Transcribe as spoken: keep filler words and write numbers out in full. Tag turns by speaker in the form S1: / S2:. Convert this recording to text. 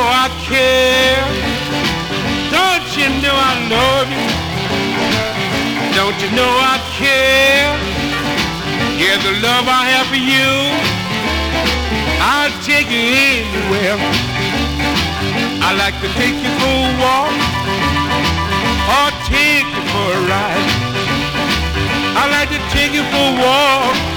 S1: I care? Don't you know I love you? Don't you know I care? Yeah, the love I have for you, I'll take you anywhere. I like to take you for a walk or take you for a ride. I like to take you for a walk